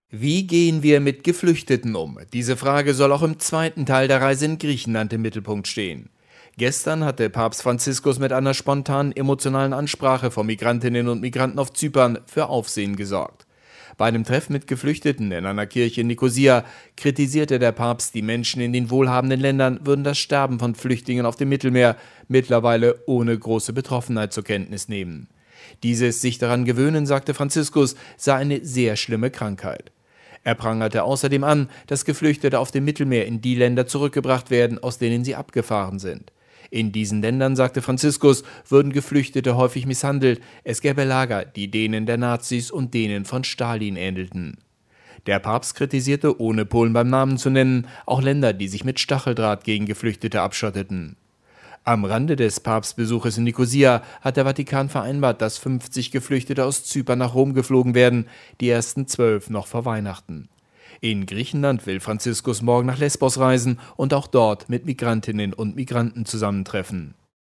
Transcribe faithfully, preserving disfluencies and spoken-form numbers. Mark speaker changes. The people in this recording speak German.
Speaker 1: Wie gehen wir mit Geflüchteten um? Diese Frage soll auch im zweiten Teil der Reise in Griechenland im Mittelpunkt stehen. Gestern hatte Papst Franziskus mit einer spontanen emotionalen Ansprache vor Migrantinnen und Migranten auf Zypern für Aufsehen gesorgt. Bei einem Treffen mit Geflüchteten in einer Kirche in Nikosia kritisierte der Papst, die Menschen in den wohlhabenden Ländern würden das Sterben von Flüchtlingen auf dem Mittelmeer mittlerweile ohne große Betroffenheit zur Kenntnis nehmen. Dieses sich daran gewöhnen, sagte Franziskus, sei eine sehr schlimme Krankheit. Er prangerte außerdem an, dass Geflüchtete auf dem Mittelmeer in die Länder zurückgebracht werden, aus denen sie abgefahren sind. In diesen Ländern, sagte Franziskus, würden Geflüchtete häufig misshandelt, es gäbe Lager, die denen der Nazis und denen von Stalin ähnelten. Der Papst kritisierte, ohne Polen beim Namen zu nennen, auch Länder, die sich mit Stacheldraht gegen Geflüchtete abschotteten. Am Rande des Papstbesuches in Nikosia hat der Vatikan vereinbart, dass fünfzig Geflüchtete aus Zypern nach Rom geflogen werden, die ersten zwölf noch vor Weihnachten. In Griechenland will Franziskus morgen nach Lesbos reisen und auch dort mit Migrantinnen und Migranten zusammentreffen.